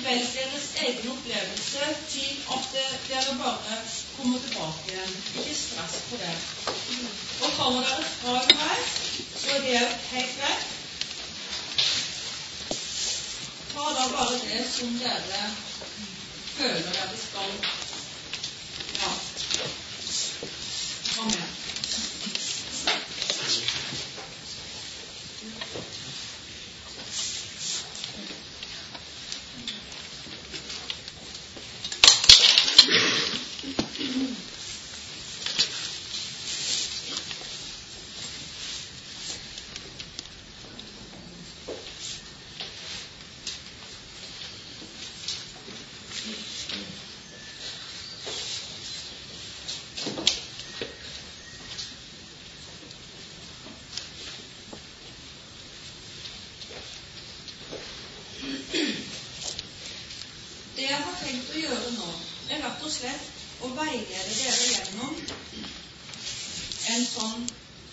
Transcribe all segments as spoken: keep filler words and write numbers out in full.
velg deres egen opplevelse til at dere bare kommer tilbake igjen. Ikke stress på det. Og kommer dere fra underveis, så er det helt greit. Ta da bare det som dere føler dere skal. Ja. Kom med. Det jeg har tenkt å gjøre nå, er rett og slett å veilede dere gjennom en sånn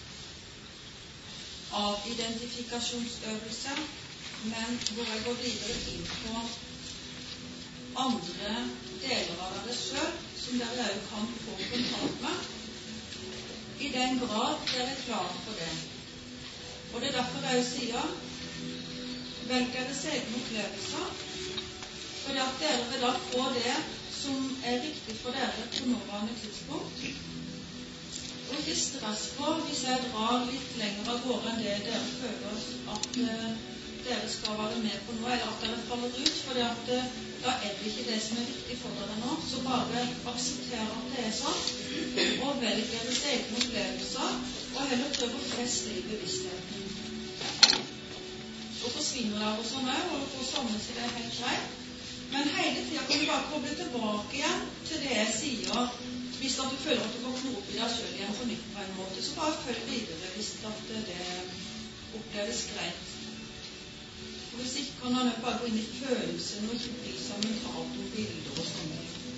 avidentifikasjonsøvelse, men hvor jeg går videre inn på andre deler av dere selv, som dere også kan få kontakt med, i den grad dere er klar for det. Og det er derfor jeg sier, velg deres egne opplevelser, fordi at dere vil da få det som er riktig for dere på nåværende tidspunkt. Og ikke stress på hvis jeg drar litt lenger av gårde enn det dere føler at uh, dere skal være med på nå, eller at dere faller ut, fordi at uh, da er det ikke det som er viktig for dere nå. Så bare aksepter at det er sånn, og velg deres egne opplevelser, og heller prøv å feste i bevisstheten. Så forsvinner dere og sånn også, og for å samle seg det er helt greit. Men hele tiden kan du bare koble tilbake igjen til det jeg sier. Hvis at du føler at du kan knore opp i deg selv igjen for nytt på en måte, så bare følg videre hvis at det oppleves greit. Og hvis ikke kan han bare gå inn i følelsen og ikke bli så mentalt om bilder og sånne.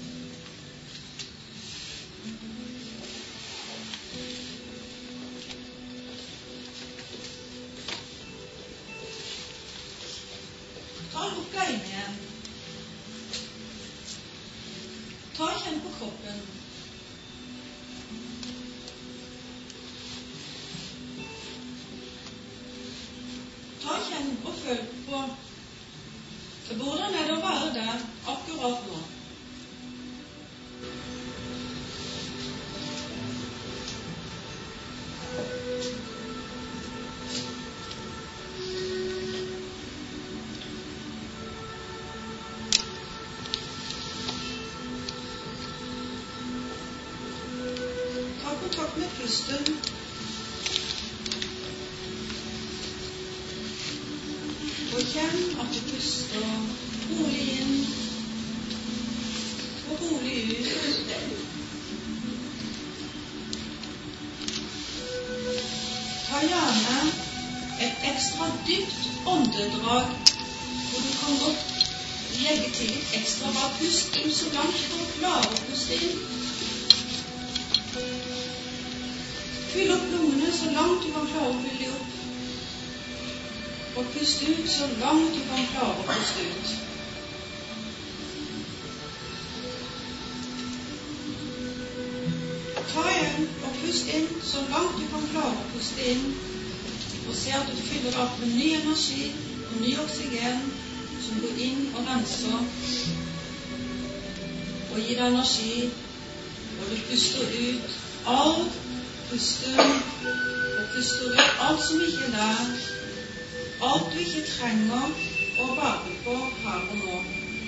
Ta lukk øynene igjen. Ta og kjenn på kroppen. Ta og kjenn og følg på hvordan er det å være der akkurat nå. Kontakt med pusten. Og kjenn at du puster rolig inn og rolig ut. Ta gjerne et ekstra dypt åndedrag, hvor du kan godt legge til litt ekstra. Bare pust inn så langt for å klare å puste inn. Fyll opp lungene så langt du kan klare å fylle opp. Og pust ut så langt du kan klare å puste ut. Ta igjen og pust inn så langt du kan klare å puste inn. Og se at du fyller opp med ny energi og ny oksygen som går inn og renser. Og gir deg energi. Og du puster ut alt. Puster og puster ut alt som ikke er der, alt du ikke trenger å bære på her og nå.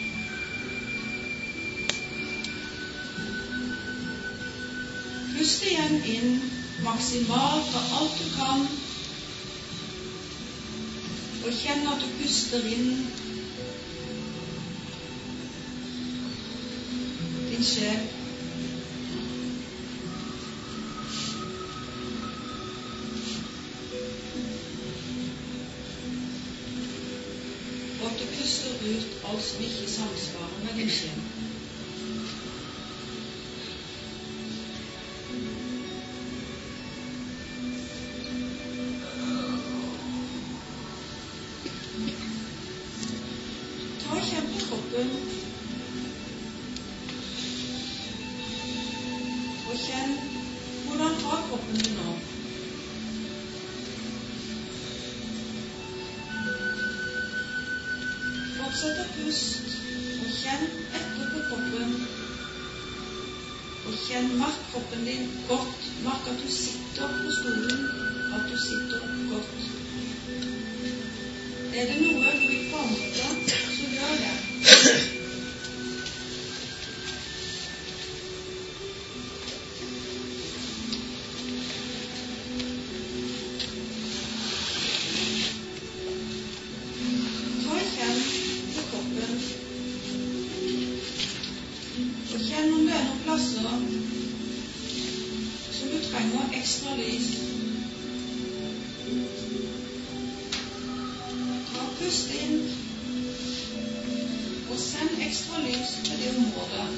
Pust igjen inn maksimalt av alt du kan, og kjenn at du puster inn din sjel. Og at du puster ut alt som ikke samsvarer med din sjel. Ta og kjenn på kroppen. ta kroppen din nå. Fortsett å puste, og kjenn etter på kroppen. Og kjenn, merk kroppen din godt. Merk at du sitter på stolen, at du sitter godt. Er det noe du vil forandre, så gjør det. Ekstra lys. Ta pust inn og send ekstra lys til det området.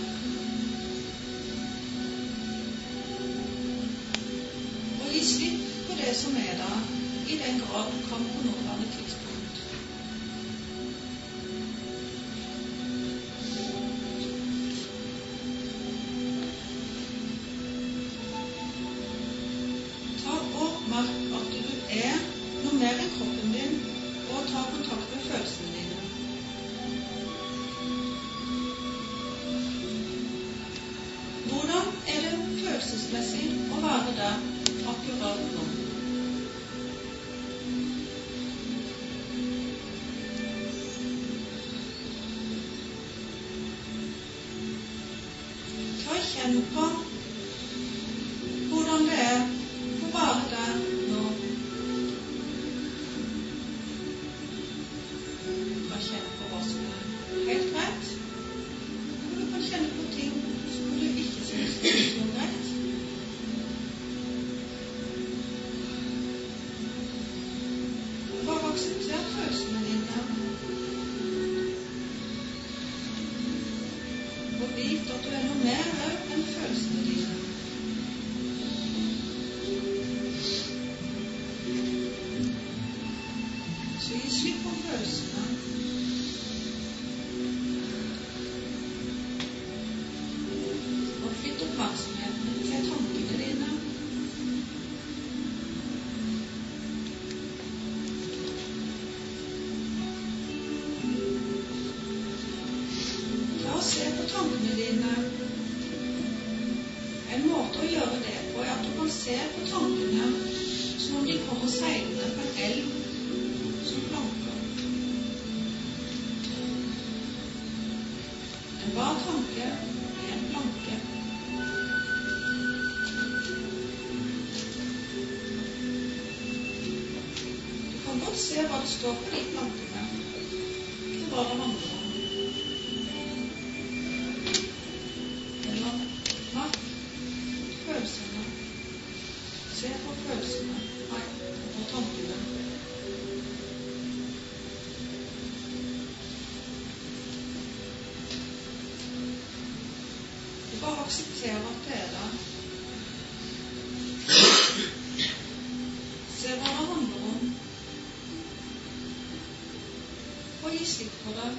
Og gi slipp på det som er der, i den grad du kan på nåværende tidspunkt. Kjenn på hvordan det er å være der nå. Du kan kjenne på hva som er helt greit, og du kan kjenne på ting som du ikke synes er så greit. Bare aksepter følelsene dine, og vit at du er noe mer enn følelsene dine. Så gi slipp på følelsene. Og flytt oppmerksomheten til tankene dine. Ta og se på tankene dine. En måte å gjøre det på er at du kan se på tankene som om de kommer seilende på en elv som planker. En bar tanke er en planke. Du kan godt se hva det står på de plankene, og hva det handler om. Se på følelsene, nei, og tankene. Du bare aksepterer at det er der. Se hva det handler om, og gi slipp på det.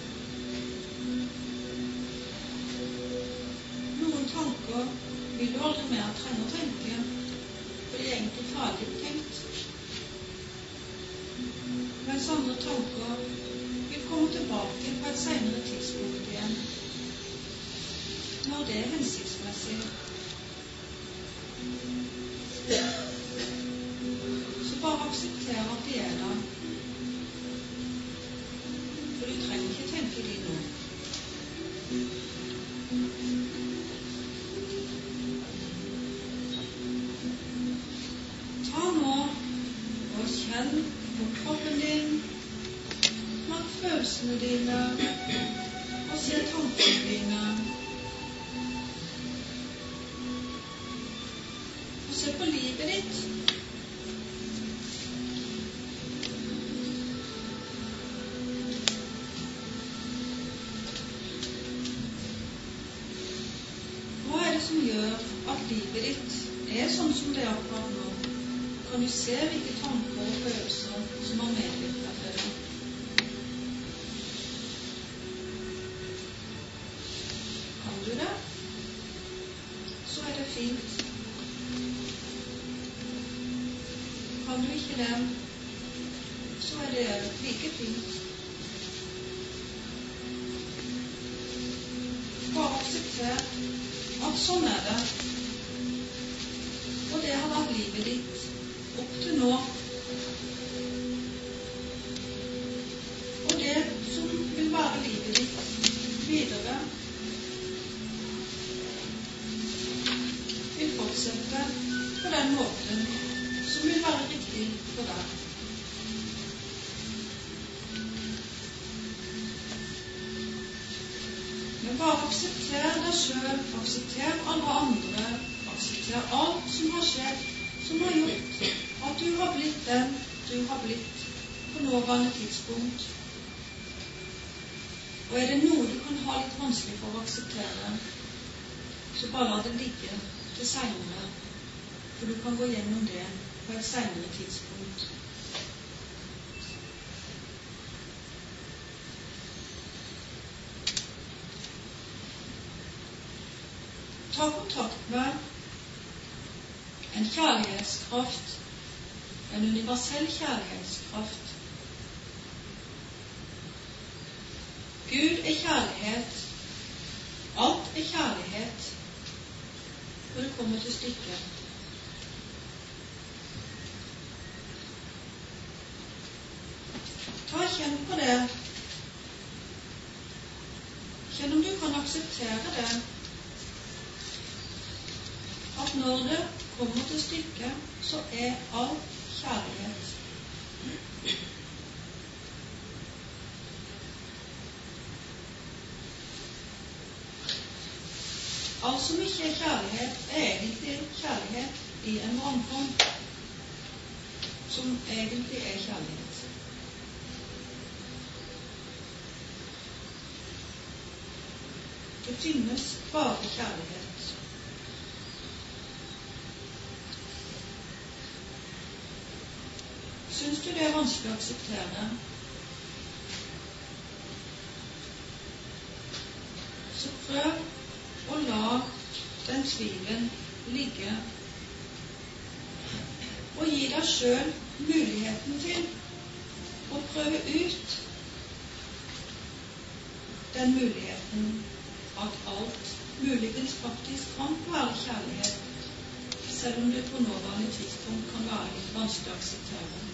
Noen tanker vil du aldri mer trenge å tenke, for de er egentlig ferdig tenkt. Mens andre tanker vil komme tilbake på et senere tidspunkt igjen, når det er hensiktsmessig. Så bare aksepter at de er der, for du trenger ikke tenke de nå. Kjenn på kroppen din, merk følelsene dine, og se tankene dine. Og se på livet ditt. Hva er det som gjør at livet ditt er sånn som det er akkurat nå? Kan du se hvilke tanker og følelser som har medvirket til det? Kan du det? Så er det fint. kan du ikke det, så er det like fint. Bare aksepter at sånn er det. Og det har vært livet ditt opp til nå. Og det som vil være livet ditt videre, vil fortsette på den måten som vil være riktig for deg. Men bare aksepter deg selv, aksepter alle andre, aksepter alt som har skjedd, som har gjort at du har blitt den du har blitt på nåværende tidspunkt. Og er det noe du kan ha litt vanskelig for å akseptere, så bare la det ligge til senere, for du kan gå gjennom det på et senere tidspunkt. Ta kontakt med en kjærlighetskraft, en universell kjærlighetskraft. Gud er kjærlighet, alt er kjærlighet, når det kommer til stykket. Ta kjenn på det. Kjenn om du kan akseptere det, at når det kommer til stykket, så er alt kjærlighet. Alt som ikke er kjærlighet, er egentlig kjærlighet i en vrangform, som egentlig er kjærlighet. Det finnes bare kjærlighet. Syns du det er vanskelig å akseptere, så prøv å la den tvilen ligge, og gi deg selv muligheten til å prøve ut den muligheten at alt muligens faktisk kan være kjærlighet, selv om det på nåværende tidspunkt kan være litt vanskelig å akseptere.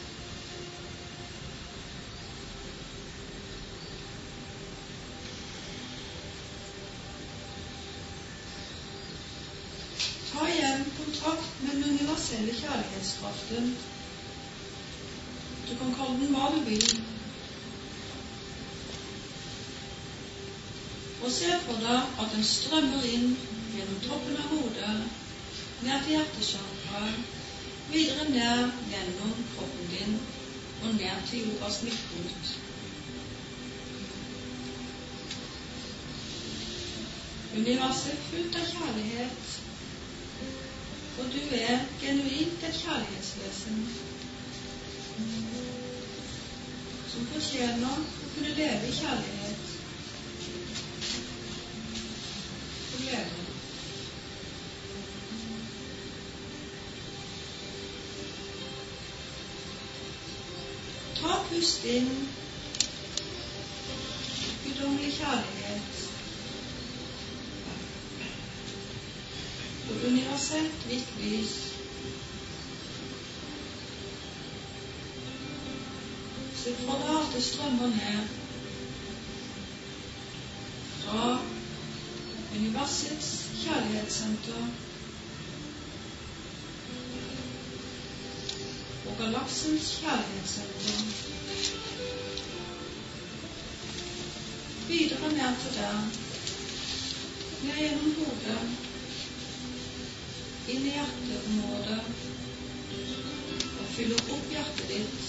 Ta igjen kontakt med den universelle kjærlighetskraften. Du kan kalle den hva du vil. Og se for deg at den strømmer inn gjennom toppen av hodet, ned til hjertesjakra, videre ned gjennom kroppen din og ned til jordas midtpunkt. Universet er fullt av kjærlighet, og du er genuint et kjærlighetsvesen som fortjener å kunne leve i kjærlighet og glede. Ta pust inn guddommelig kjærlighet og universelt hvitt lys. Se for deg at det strømmer ned fra universets kjærlighetssenter og galaksens kjærlighetssenter. Videre ned til deg, ned gjennom hodet, inn i hjerteområdet og fyller opp hjertet ditt.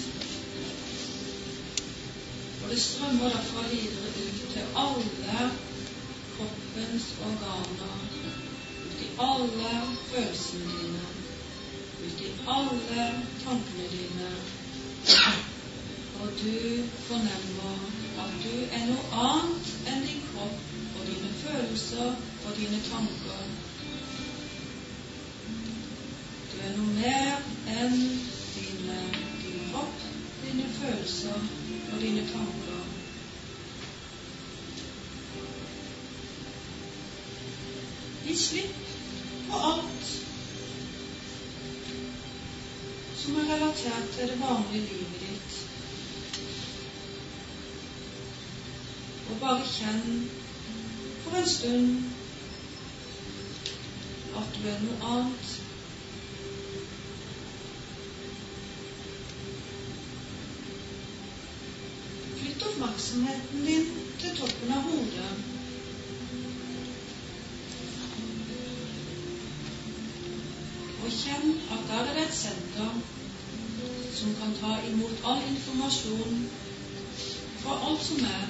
Og det strømmer derfra videre ut til alle kroppens organer, ut i alle følelsene dine, ut i alle tankene dine. Og du fornemmer at du er noe annet enn din kropp og dine følelser og dine tanker. Du er noe mer enn din og dine tanker. Gi slipp på alt som er relatert til det vanlige livet ditt. Og bare kjenn for en stund at du er noe annet. Flytt oppmerksomheten din til toppen av hodet. Og kjenn at der er det et senter som kan ta imot all informasjon fra alt som er.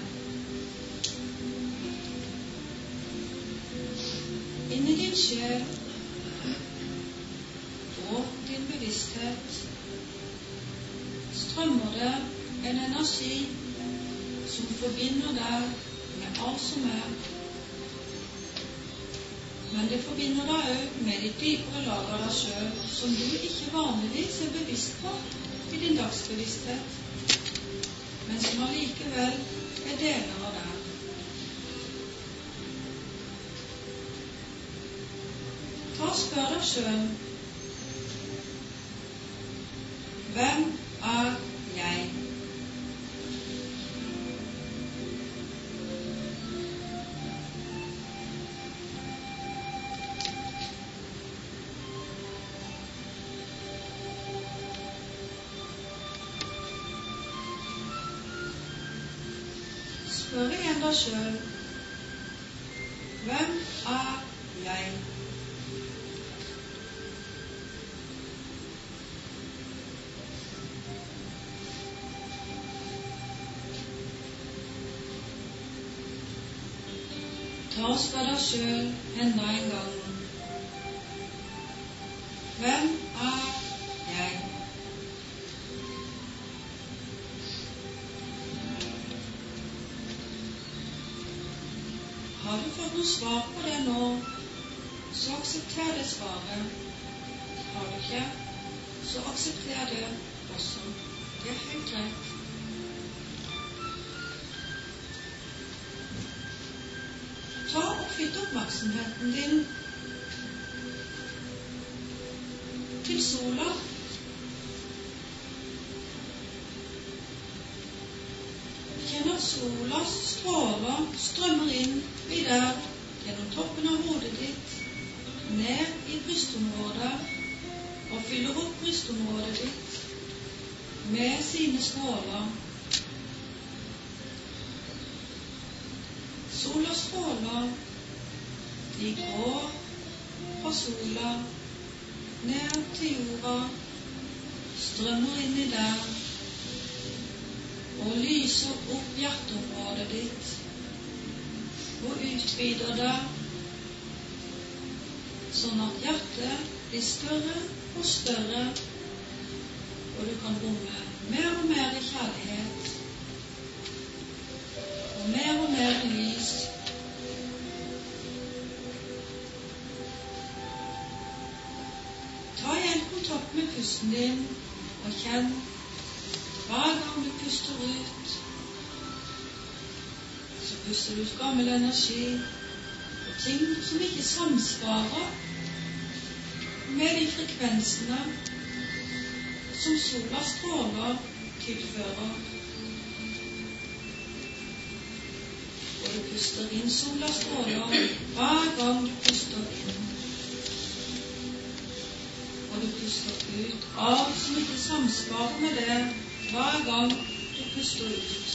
Inni din sjel og din bevissthet strømmer det en energi som forbinder deg med alt som er. Men det forbinder deg også med ditt dypere lag av deg selv, som du ikke vanligvis er bevisst på i din dagsbevissthet, men som allikevel er deler av deg. Ta og spør deg selv: hvem er jeg? Spør igjen deg selv: hvem er jeg? Ta og spør deg selv enda en gang: hvem er jeg? Har du fått noe svar på det nå, så aksepter det svaret. Har du ikke, så aksepter det også. Det er helt greit. Ta og flytt oppmerksomheten din til sola. Kjenn at solas stråler strømmer inn i der gjennom toppen av hodet ditt, ned i brystområdet, og fyller opp brystområdet ditt med sine stråler. Solas stråler, de går fra sola ned til jorda, strømmer inn i der og lyser opp hjerteområdet ditt og utvider det, sånn at hjertet blir større og større, og du kan romme mer og mer i kjærlighet og mer og mer lys. Ta igjen kontakt med pusten din og kjenn hver gang du puster ut, så puster du ut gammel energi og ting som ikke samsvarer med de frekvensene som sola stråler tilfører. Og du puster inn sola stråler hver gang du puster inn. Og du puster ut alt som ikke samsvarer med det hver gang du puster ut.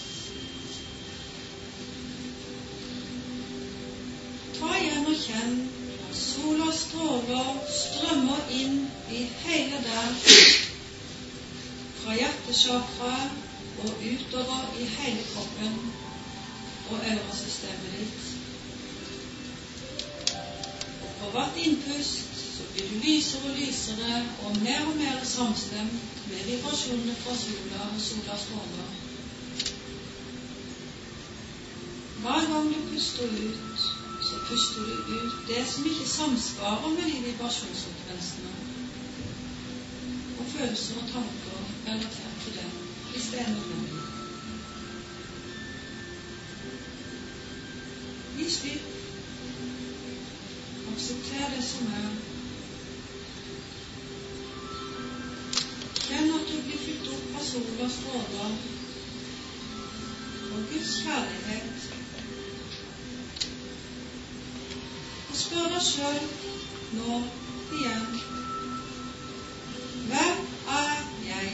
Ta igjen og kjenn at sola stråler strømmer inn i hele deg, fra hjertechakraet og utover i hele kroppen og øresystemet ditt. Og for hvert innpust så blir du lysere og lysere og mer og mer samstemt med vibrasjonene fra sola og solas stråler. Hver gang du puster ut, så puster du ut det som ikke samsvarer med de vibrasjonsfrekvensene og følelser og tanker relatert til det, hvis det er nødvendig. Gi slipp. Aksepter det som er. Kjenn at du blir fylt opp av sol og stråler og Guds kjærlighet. Og spør deg selv nå igjen: hvem er jeg?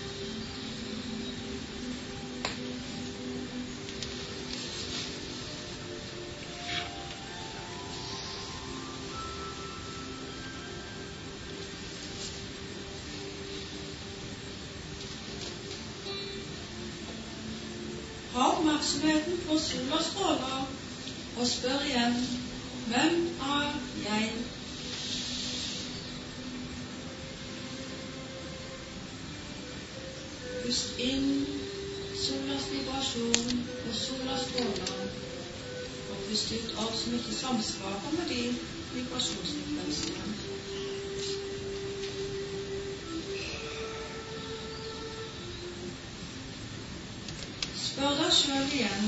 Ha oppmerksomheten på sol og stråler og spør igjen: hvem er jeg? Pust inn solas vibrasjon og solas stråler, og pust ut alt som ikke samsvarer med de vibrasjonsfrekvensene. Spør deg selv igjen: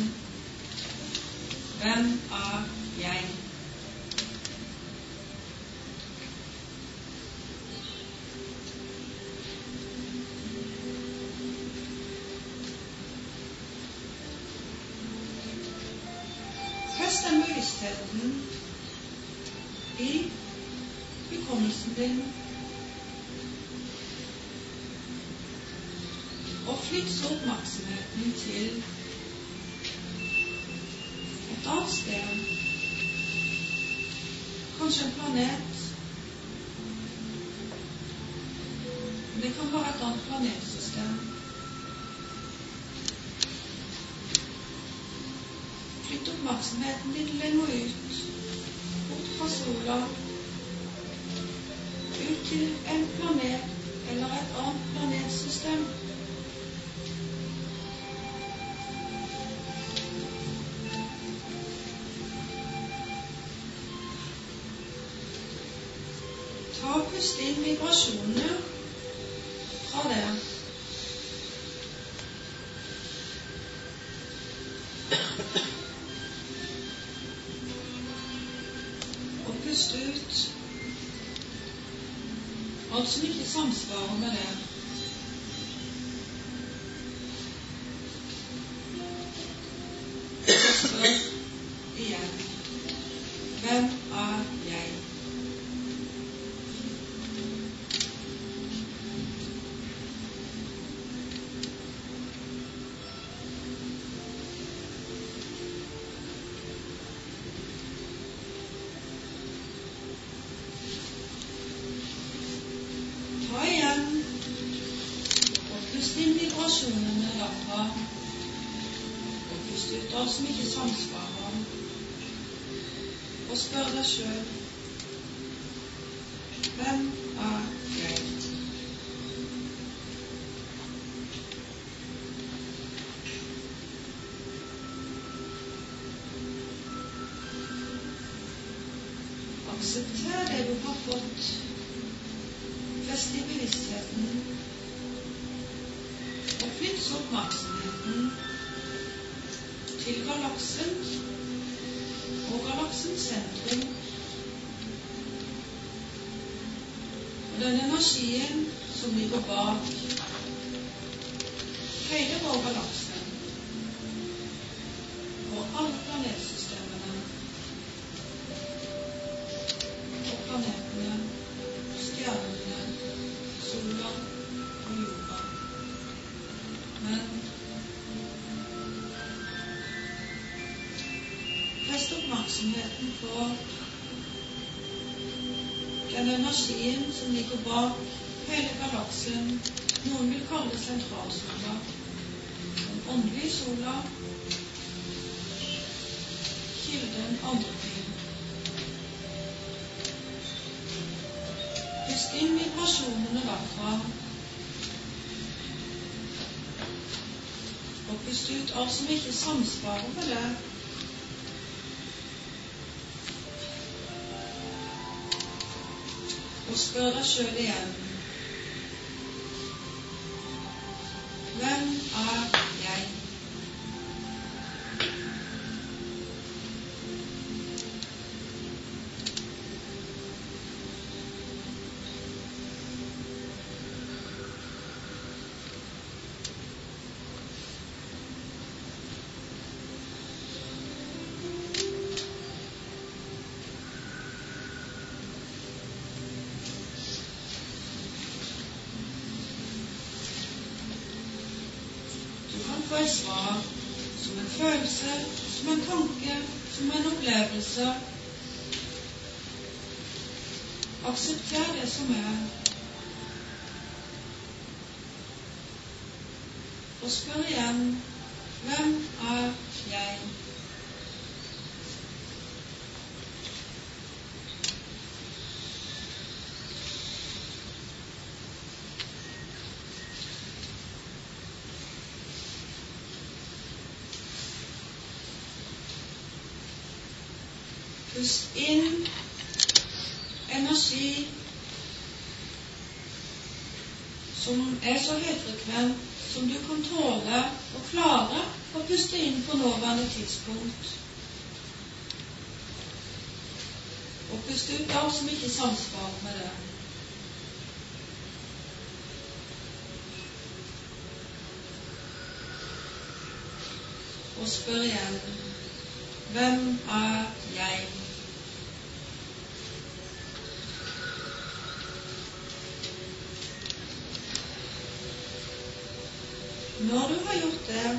hvem er jeg? Fest den bevisstheten i hukommelsen din, og flytt så oppmerksomheten til et annet sted, kanskje en planet. Det kan være et annet planetsystem. Flytt oppmerksomheten din lenger ut, bort fra sola, ut til en planet eller et annet planetsystem. Ta og pust inn vibrasjonene fra det. Og pust ut alt som ikke samsvarer med det. Spør igjen: hvem er jeg? Ta igjen og pust inn vibrasjonene derfra, og pust ut alt som ikke samsvarer, og spør deg selv: hvem er jeg? Aksepter det du har fått. Fest i bevisstheten, og flytt så oppmerksomheten til galaksen og galaksens sentrum, og den energien som ligger bak hele vår galakse og alle planetsystemene og planetene, stjernene, sola og jorda. Men fest oppmerksomheten på den energien som ligger bak hele galaksen. Noen vil kalle det sentralsola, den åndelige sola, kilden andre ting. Pust inn vibrasjonene derfra, og pust ut alt som ikke samsvarer med det. Og spør deg selv igjen: hvem er jeg? få et svar, som en følelse, som en tanke, som en opplevelse. Aksepter det som er, og spør igjen, hvem er jeg? Pust inn energi som er så høyfrekvent som du kan tåle og klare å puste inn på nåværende tidspunkt. Og puste ut alt som ikke samsvarer med det. Og spør igjen, hvem er jeg? Når du har gjort det,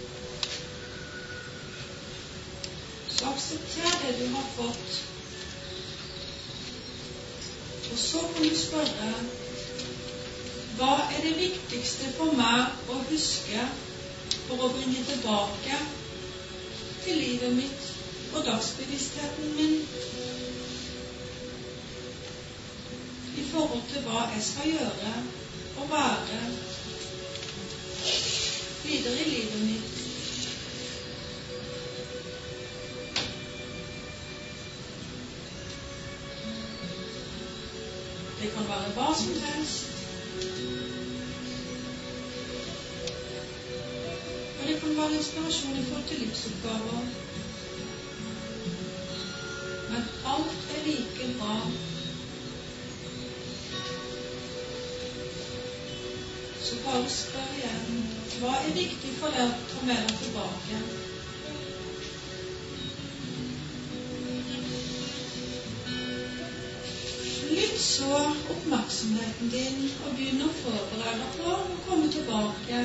så aksepter det du har fått. Og så kan du spørre, hva er det viktigste for meg å huske for å bringe tilbake til livet mitt og dagsbevisstheten min i forhold til hva jeg skal gjøre og være videre i livet mitt. Det kan være hva som helst. Og det kan være inspirasjon i forhold til livsoppgaver. Men alt er like bra. Så bare spør igjen, hva er viktig for deg å ta med deg tilbake? Flytt så oppmerksomheten din og begynn å forberede deg på å komme tilbake.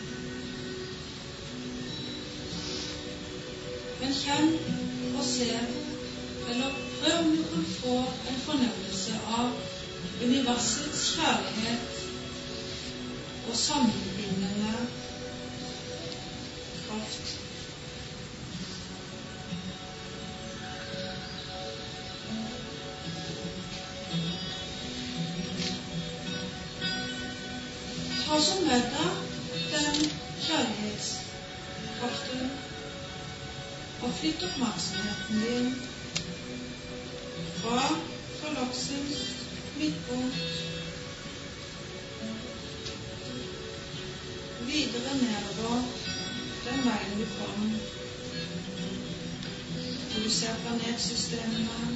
Men kjenn og se, eller prøv om du kan få en fornemmelse av universets kjærlighet og sammenbindende kraft. Ta som med deg den kjærlighetskraften og flytt oppmerksomheten din fra forlaksens midtpunkt videre nedover den veien du kom, hvor du ser planetsystemene,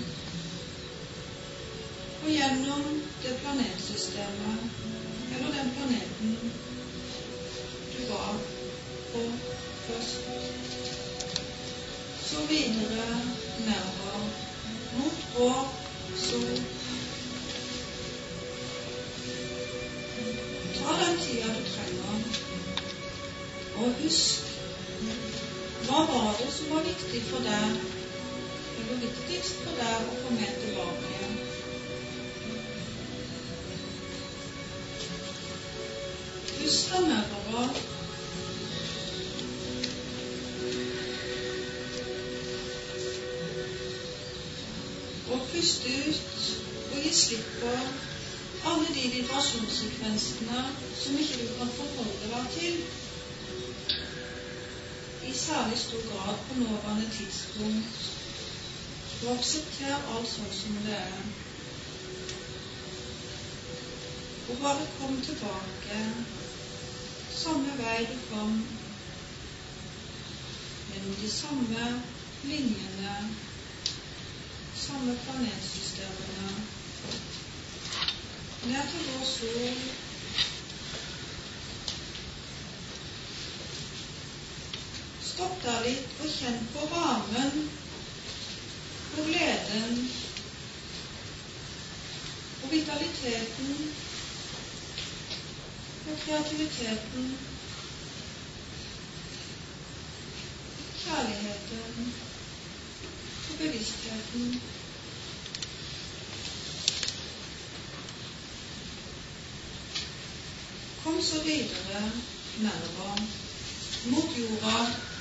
og gjennom det planetsystemet, eller den planeten du var på først, så videre nedover mot vår sol. Ta den tida du trenger. Og husk, hva var det som var viktig for deg, eller viktigst for deg å få med tilbake igjen? Pust deg nedover. Og pust ut og gi slipp på alle de vibrasjonssekvensene som ikke du kan forholde deg til i særlig stor grad på nåværende tidspunkt. Du aksepterer alt sånn som det er. Og bare kom tilbake samme vei du kom, gjennom de samme linjene, samme planetsystemene, ned til vår sol. Stopp der litt og kjenn på varmen og gleden og vitaliteten og kreativiteten kjærligheten og bevisstheten. Kom så videre nedover mot jorda,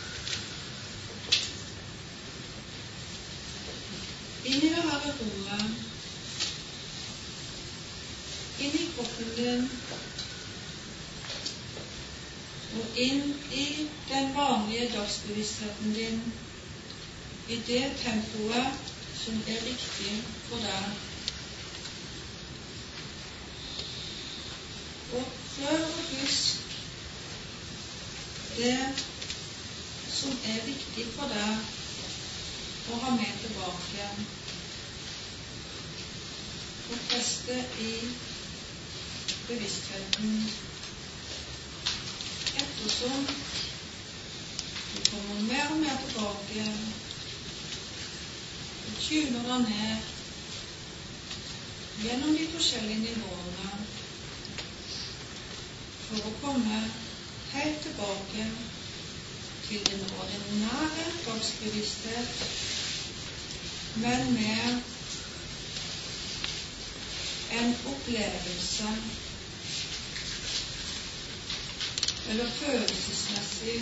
inn i det her rommet, inn i kroppen din, og inn i den vanlige dagsbevisstheten din, i det tempoet som er riktig for deg. Og prøv å huske det som er viktig for deg å ha med tilbake, og feste i bevisstheten. Ettersom du kommer mer og mer tilbake, og tuner deg ned gjennom de forskjellige nivåene for å komme helt tilbake til din ordinære dagsbevissthet, men med en opplevelse eller følelsesmessig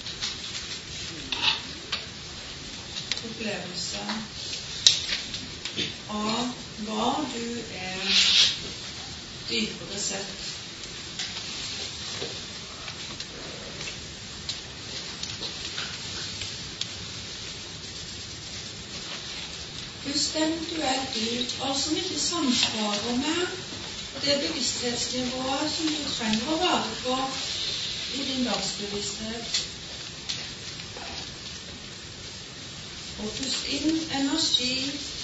opplevelse av hva du er dypere sett. Pust eventuelt ut alt som ikke samsvarer med det bevissthetsnivået som du trenger å være på i din dagsbevissthet. Og pust inn energi,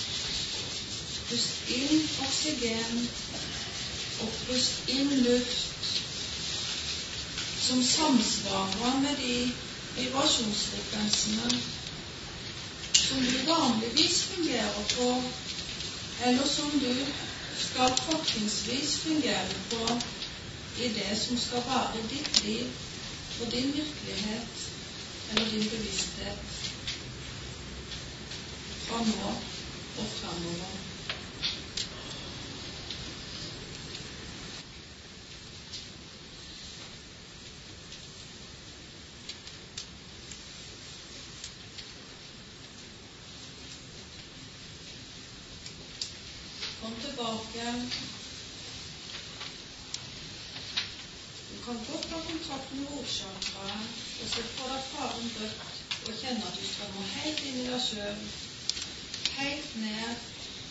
pust inn oksygen, og pust inn luft som samsvarer med de vibrasjonsfrekvensene som du vanligvis fungerer på, eller som du skal fortrinnsvis fungere på i det som skal være ditt liv og din virkelighet eller din bevissthet fra nå og fremover. Kom tilbake. Du kan godt ha kontakt med rotchakraet og se på deg faren rødt og kjenne at du skal nå helt inn i deg selv, helt ned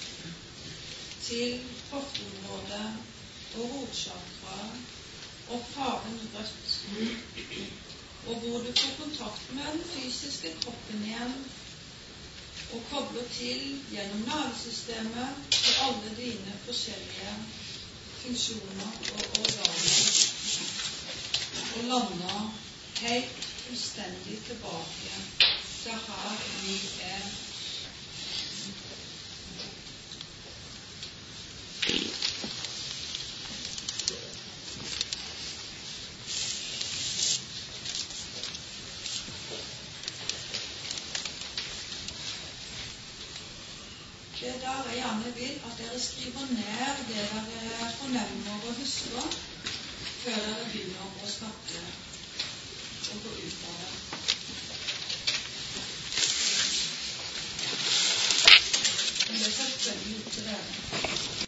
til hofteområdet og rotchakraet og faren rødt, og hvor du får kontakt med den fysiske kroppen igjen og kobler til gjennom nervesystemet til alle dine forskjellige funksjoner og organer, og lander helt fullstendig tilbake til her vi er. Det der jeg gjerne vil at dere skriver ned det dere fornemmer og husker før dere begynner å snakke og gå ut av det. Det er selvfølgelig opp til dere.